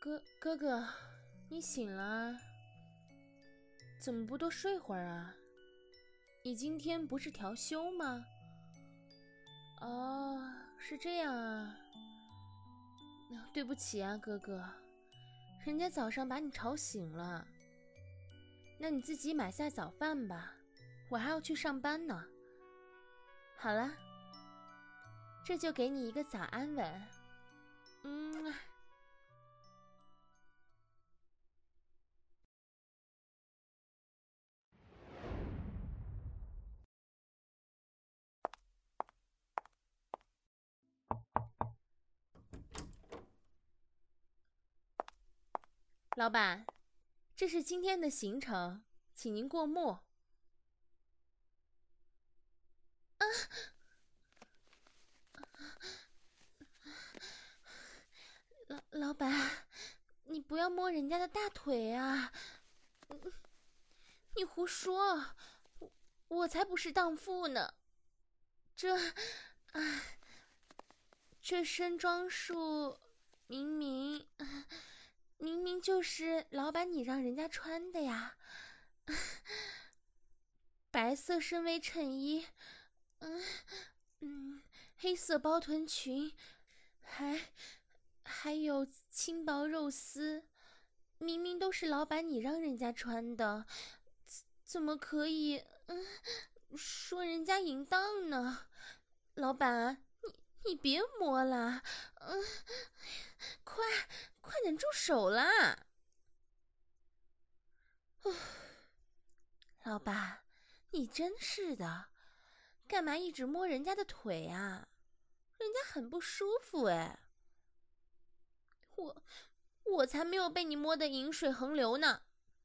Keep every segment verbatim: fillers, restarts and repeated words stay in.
哥哥哥，你醒了啊？怎么不多睡会儿啊？你今天不是调休吗？哦，是这样啊。对不起啊，哥哥，人家早上把你吵醒了。那你自己买下早饭吧，我还要去上班呢。好了，这就给你一个早安吻。嗯。老板，这是今天的行程，请您过目。啊！老老板，你不要摸人家的大腿啊！你胡说，我我才不是荡妇呢。这，啊，这身装束明明明明就是老板你让人家穿的呀。白色深 V 衬衣，嗯嗯，黑色包臀裙，还还有轻薄肉丝，明明都是老板你让人家穿的，怎么可以嗯说人家淫荡呢？老板，你你别摸了，嗯，快快点住手啦！老板，你真是的，干嘛一直摸人家的腿啊？人家很不舒服哎。我我才没有被你摸得饮水横流呢。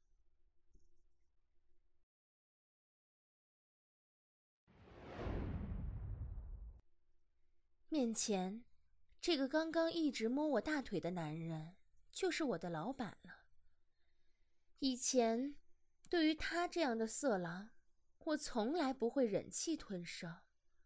面前这个刚刚一直摸我大腿的男人，就是我的老板了。以前对于他这样的色狼，我从来不会忍气吞声。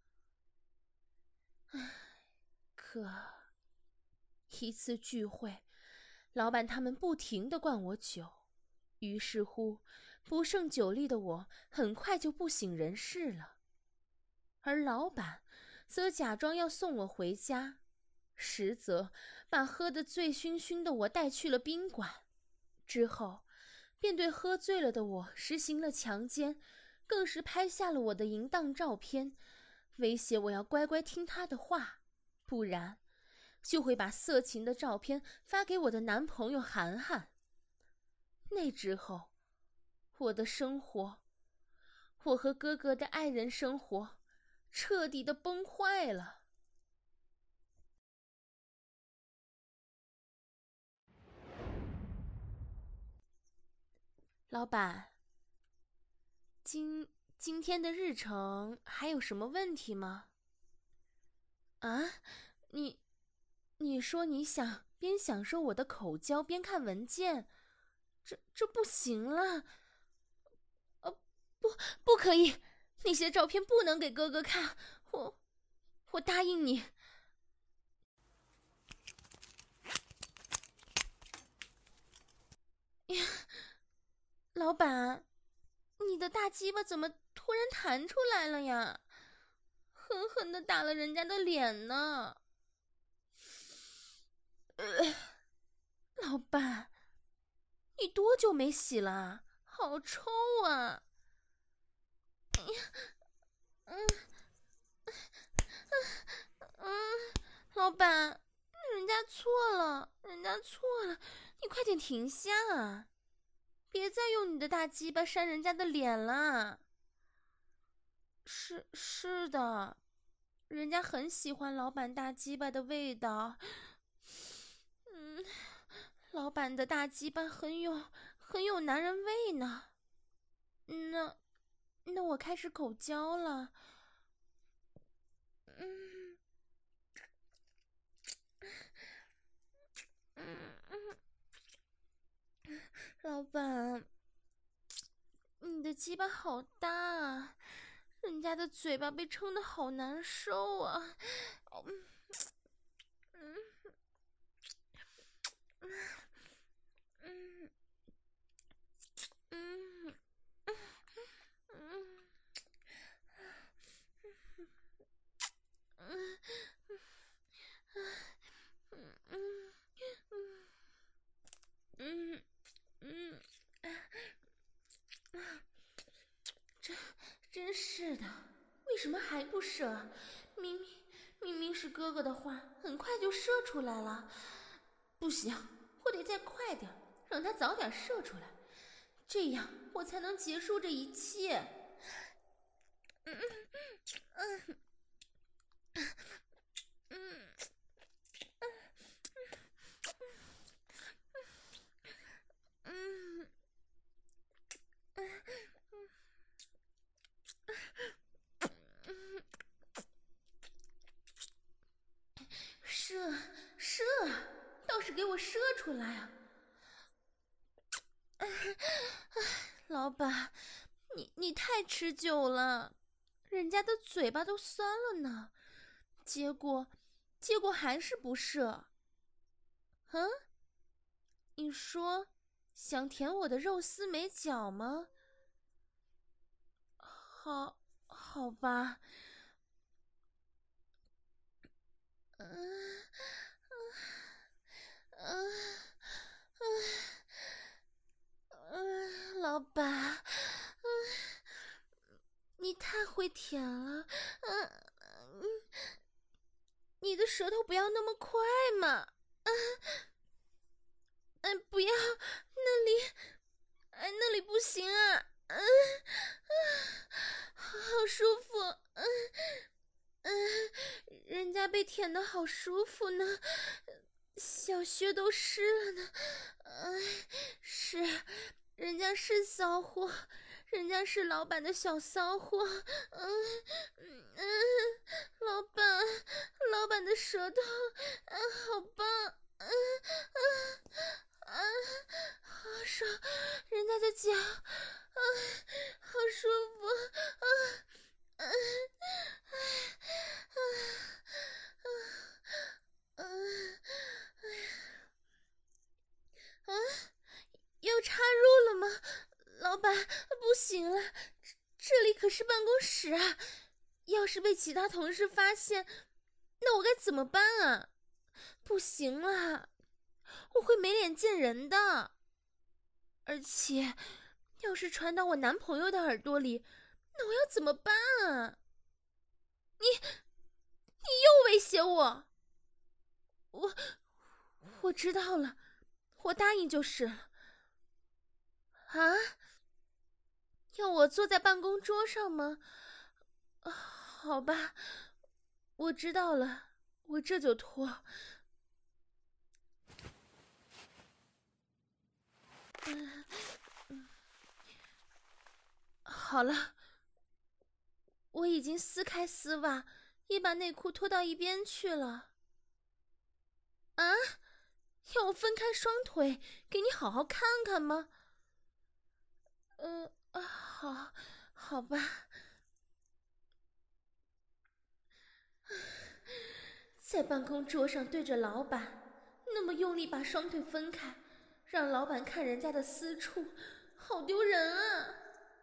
唉，可一次聚会，老板他们不停地灌我酒，于是乎不胜酒力的我很快就不省人事了。而老板则假装要送我回家，实则把喝得醉醺醺的我带去了宾馆，之后便对喝醉了的我实行了强奸，更是拍下了我的淫荡照片，威胁我要乖乖听他的话，不然就会把色情的照片发给我的男朋友涵涵。那之后，我的生活，我和哥哥的爱人生活彻底的崩坏了。老板，今今天的日程还有什么问题吗？啊，你你说你想边享受我的口交边看文件，这这不行了。呃，不，不可以，那些照片不能给哥哥看，我我答应你。老板，你的大鸡巴怎么突然弹出来了呀？狠狠地打了人家的脸呢。呃，老板，你多久没洗了？好臭啊！嗯嗯，老板，人家错了，人家错了，你快点停下啊！别再用你的大鸡巴扇人家的脸了。是是的，人家很喜欢老板大鸡巴的味道。嗯，老板的大鸡巴很有很有男人味呢。那那我开始口交了。嗯嗯嗯，老板，你的鸡巴好大啊，人家的嘴巴被撑得好难受啊。嗯嗯嗯什么还不射？明明明明是哥哥的话，很快就射出来了。不行，我得再快点，让他早点射出来，这样我才能结束这一切。嗯嗯嗯嗯嗯嗯，射射，倒是给我射出来啊！老板，你你太持久了，人家的嘴巴都酸了呢，结果结果还是不射。嗯，你说想舔我的肉丝美脚吗？好，好吧。嗯嗯嗯嗯，老板，嗯，你太会舔了，嗯嗯，你的舌头不要那么快嘛，嗯嗯，不要，那里，哎，那里不行啊，嗯嗯，好舒服，嗯嗯，人家被舔得好舒服呢，小穴都湿了呢，哎，是，人家是骚货，人家是老板的小骚货，嗯嗯，老板，老板的舌头，啊，好棒，嗯嗯啊，好爽，人家的脚，啊，好舒服，啊啊啊啊啊啊！要插入了吗？老板，不行了，这这里可是办公室啊！要是被其他同事发现，那我该怎么办啊？不行了，我会没脸见人的。而且，要是传到我男朋友的耳朵里，那我要怎么办啊？你，你又威胁我！我，我知道了，我答应就是了。啊？要我坐在办公桌上吗？啊，好吧，我知道了，我这就脱。嗯嗯，好了，我已经撕开丝袜，也把内裤脱到一边去了。啊？要我分开双腿，给你好好看看吗？嗯、呃，好，好吧。在办公桌上对着老板，那么用力把双腿分开，让老板看人家的私处，好丢人啊！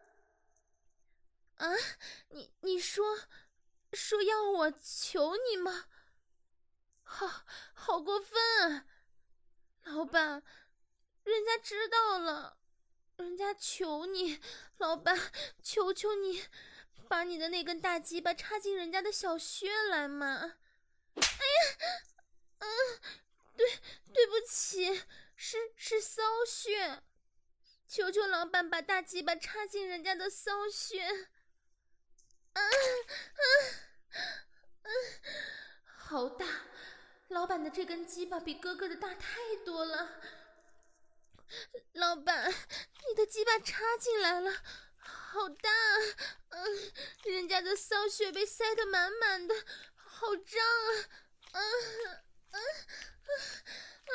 啊，你你说，说要我求你吗？好，好过分啊！老板，人家知道了，人家求你，老板，求求你，把你的那根大鸡巴插进人家的小穴来嘛！哎呀，嗯，对，对不起，是是骚穴，求求老板把大鸡巴插进人家的骚穴。啊啊啊！好大，老板的这根鸡巴比哥哥的大太多了。老板，你的鸡巴插进来了，好大，嗯，人家的骚穴被塞得满满的，好胀啊，啊啊啊啊！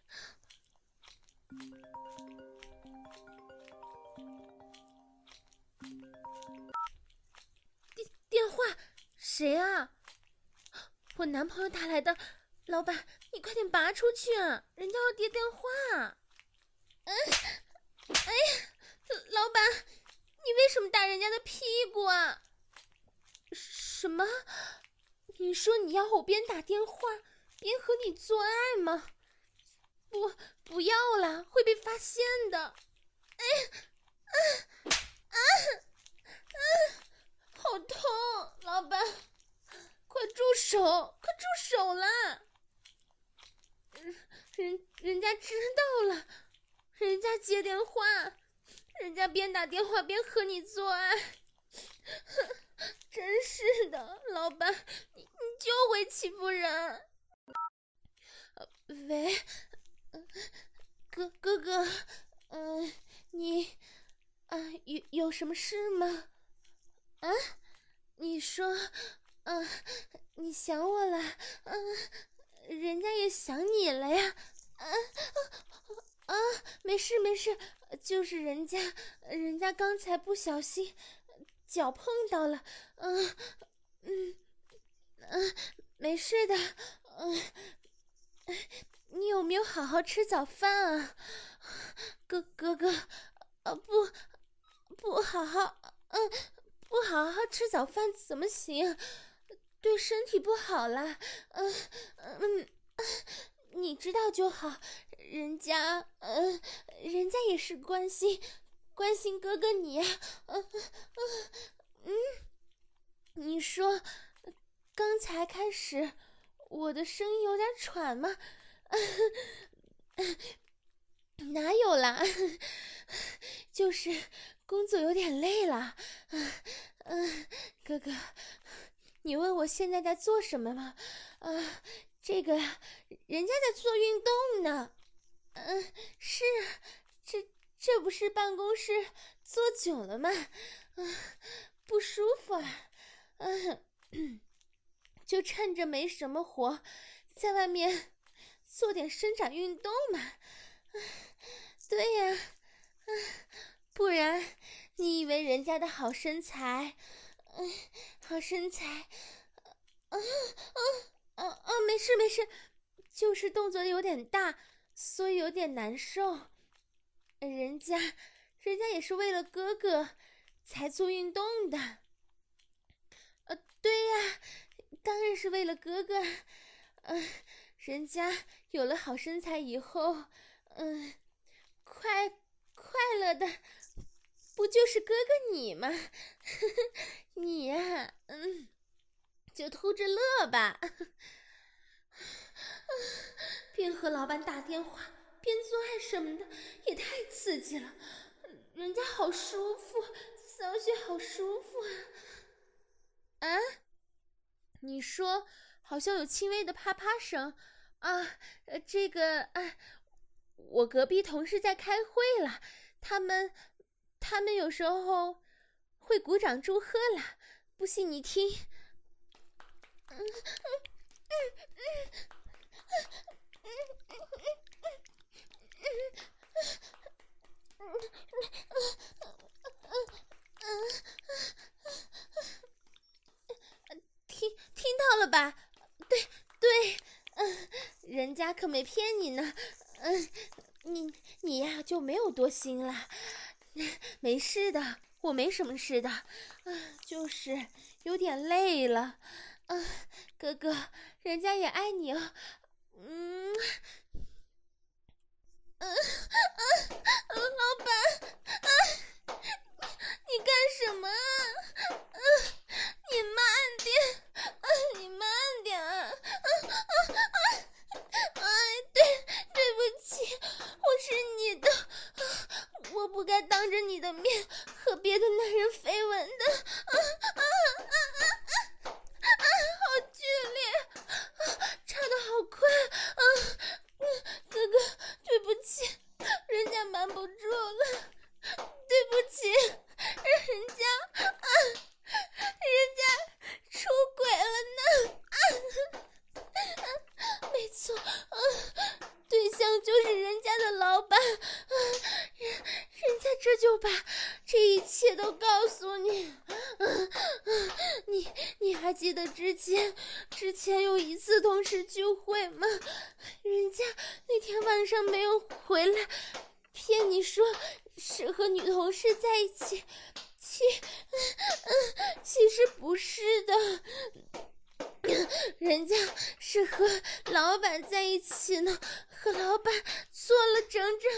电电话，谁啊？我男朋友打来的，老板，你快点拔出去啊，人家要接电话。嗯，哎呀，老板，你为什么打人家的屁股啊？什么？你说你要我边打电话边和你做爱吗？不，不要了，会被发现的。哎，啊啊啊！好好痛！老板，快住手！快住手啦！人人家知道了，人家接电话，人家边打电话边和你做爱。真是的，老板，你你就会欺负人。呃、喂，呃、哥哥哥，嗯、呃，你啊、呃、有有什么事吗？啊，你说，嗯、呃，你想我了，嗯、呃，人家也想你了呀。啊啊，没事没事，就是人家人家刚才不小心脚碰到了，嗯嗯嗯，没事的，嗯，你有没有好好吃早饭啊，哥哥哥？呃，不不好好，嗯，不好好吃早饭怎么行？对身体不好啦，嗯嗯，你知道就好。人家，嗯，人家也是关心关心哥哥你呀，嗯嗯嗯，你说，刚才开始我的声音有点喘吗？哪有啦，就是工作有点累了。嗯嗯，哥哥，你问我现在在做什么吗？啊，这个人家在做运动呢。嗯，是啊，这这不是办公室坐久了吗？嗯，不舒服啊。嗯，就趁着没什么活，在外面做点伸展运动嘛。对呀，不然你以为人家的好身材，嗯，好身材，嗯嗯嗯嗯，没事没事，就是动作有点大，所以有点难受。人家，人家也是为了哥哥才做运动的。呃，对呀，当然是为了哥哥。嗯、呃，人家有了好身材以后，嗯、呃，快快乐的不就是哥哥你吗？你呀，嗯，就偷着乐吧。边和老板打电话边做爱什么的，也太刺激了。人家好舒服，小雪好舒服啊！啊，你说好像有轻微的啪啪声啊？呃，这个啊，我隔壁同事在开会了，他们他们有时候会鼓掌祝贺啦，不信你听。嗯嗯嗯嗯嗯嗯嗯，听听到了吧？对对，嗯，人家可没骗你呢。嗯，你你呀就没有多心了，没事的，我没什么事的，啊，就是有点累了。啊，哥哥，人家也爱你哦。嗯。嗯嗯嗯，老板，啊，你干什么啊？嗯，你慢点，啊，你慢点啊！啊啊啊！哎，对，对不起，我是你的，我不该当着你的面和别的男人绯闻的。啊啊啊啊啊！啊，好剧烈，啊，插得好快，啊，哥哥，对不起，人家瞒不住了，对不起，人家啊，人家出轨了呢。啊，啊，没错，啊，对象就是人家的老板，啊，人人家这就把这一切都告诉你。啊啊，你你还记得之前之前有一次同事聚会吗？人家那天晚上没有回来，骗你说是和女同事在一起，其嗯其实不是的，人家是和老板在一起呢，和老板做了整整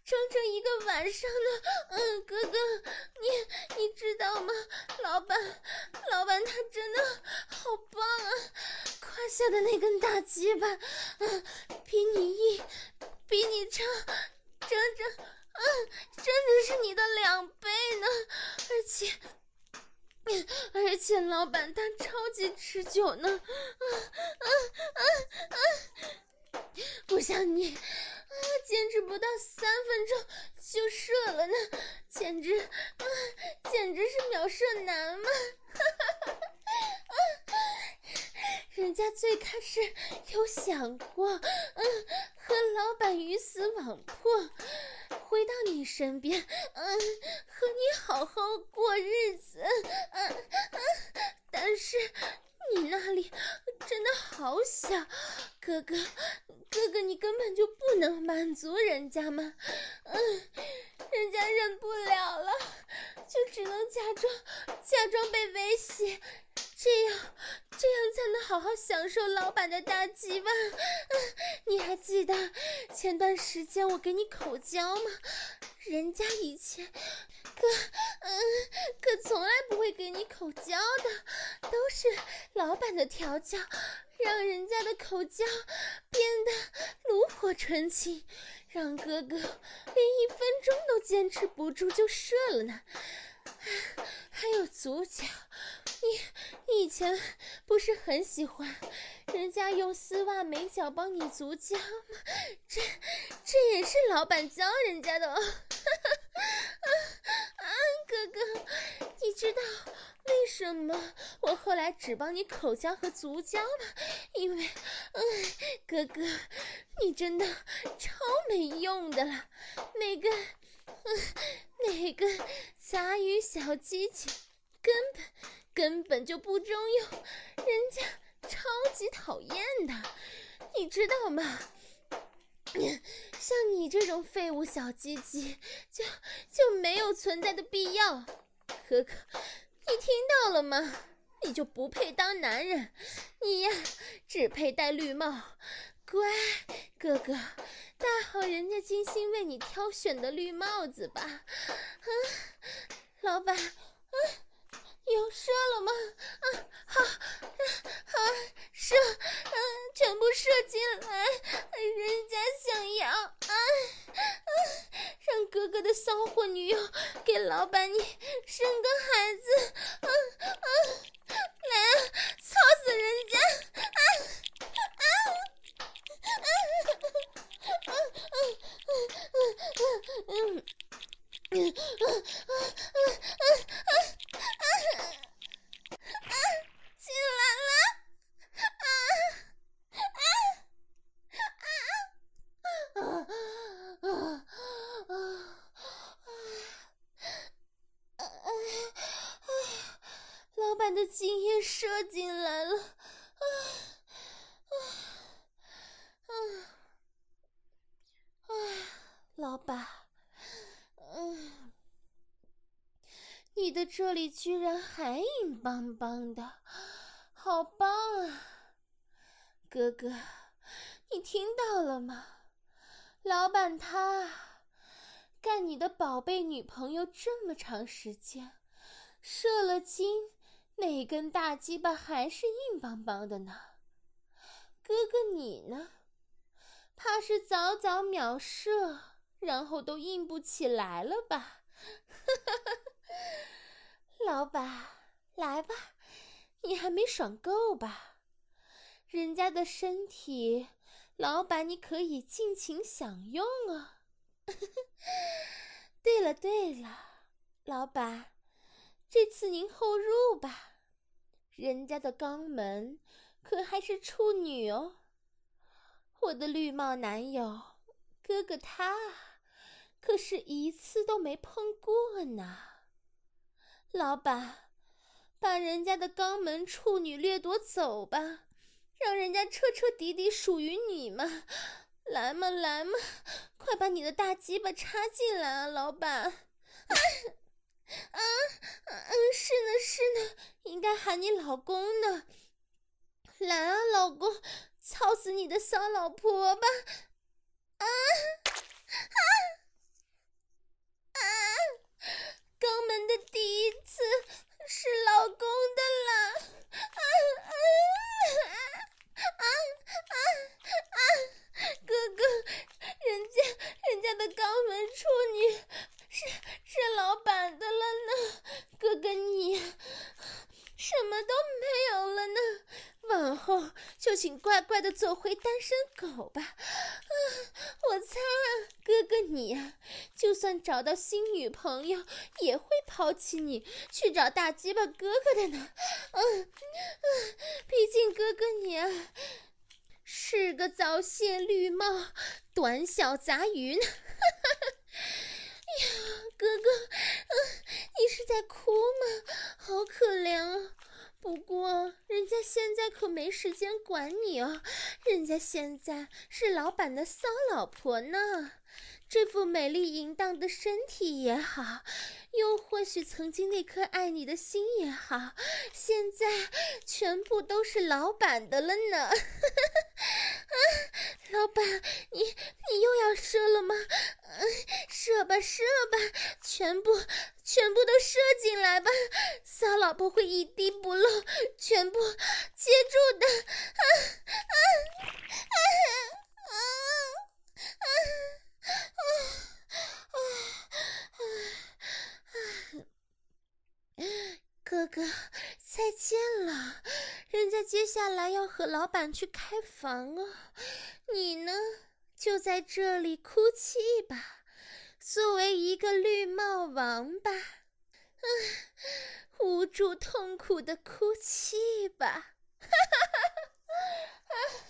整整一个晚上呢。嗯，哥哥，你你知道吗？老板，老板他真的好棒啊！胯下的那根大鸡巴，嗯，比你硬，比你长，整整，嗯，真的是你的两倍呢，而且。而且老板他超级持久呢，啊啊啊啊！不像你，啊，坚持不到三分钟就射了呢，简直，啊，简直是秒射男嘛！啊，人家最开始有想过，嗯，和老板鱼死网破。回到你身边，嗯，和你好好过日子，嗯嗯，但是你那里真的好小，哥哥，哥哥，你根本就不能满足人家吗？嗯，人家忍不了了，就只能假装假装被威胁，这样这样才能好好享受老板的大鸡巴。嗯，你还记得前段时间我给你口交吗？人家以前可嗯可从来不会给你口交的，都是老板的调教，让人家的口交变得炉火纯青，让哥哥连一分钟都坚持不住就射了呢。还有足脚，你你以前不是很喜欢人家用丝袜美脚帮你足脚吗？这这也是老板教人家的哦。啊啊，哥哥，你知道为什么我后来只帮你口交和足交吗？因为，嗯，哥哥，你真的超没用的了，那个。嗯，那个杂鱼小鸡鸡根本根本就不中用，人家超级讨厌的，你知道吗？像你这种废物小鸡鸡就就没有存在的必要。可可，你听到了吗？你就不配当男人，你呀只配戴绿帽。乖，哥哥，戴好人家精心为你挑选的绿帽子吧。啊，老板，啊，有射了吗？啊，好，好，射，嗯、啊，全部射进来，人家想要，啊啊，让哥哥的骚货女友给老板你生个孩子，啊啊，来啊，操死人家，啊啊！进来了！老板的精液射进来了！啊啊啊！啊，老板，嗯，你的这里居然还硬邦邦的，好棒啊！哥哥，你听到了吗？老板他干你的宝贝女朋友这么长时间，射了精，那根大鸡巴还是硬邦邦的呢。哥哥你呢？怕是早早秒射，然后都硬不起来了吧？老板，来吧，你还没爽够吧？人家的身体，老板你可以尽情享用啊！对了对了，老板，这次您后入吧，人家的肛门可还是处女哦。我的绿帽男友，哥哥他可是一次都没碰过呢。老板，把人家的肛门处女掠夺走吧，让人家彻彻底底属于你嘛！来嘛来嘛，快把你的大鸡巴插进来啊，老板！啊啊啊！是呢是呢，应该喊你老公呢。来啊，老公，操死你的骚老婆吧！啊啊！ 请乖乖的做回单身狗吧。啊，我猜啊，哥哥你呀、啊，就算找到新女朋友，也会抛弃你，去找大鸡巴哥哥的呢。嗯嗯，毕竟哥哥你啊，是个早泄绿帽，短小杂鱼呢。呀，哥哥，嗯，你是在哭吗？好可怜啊！不过人家现在可没时间管你哦，人家现在是老板的骚老婆呢。这副美丽淫荡的身体也好，又或许曾经那颗爱你的心也好，现在全部都是老板的了呢。啊，老板，你你又要射了吗？嗯，射吧射吧，全部全部都射进来吧，骚老婆会一滴不漏，全部接住的。啊啊啊啊啊啊啊啊！哥哥，再见了，人家接下来要和老板去开房哦，你呢，就在这里哭泣吧，作为一个绿帽王吧，嗯，无助痛苦的哭泣吧。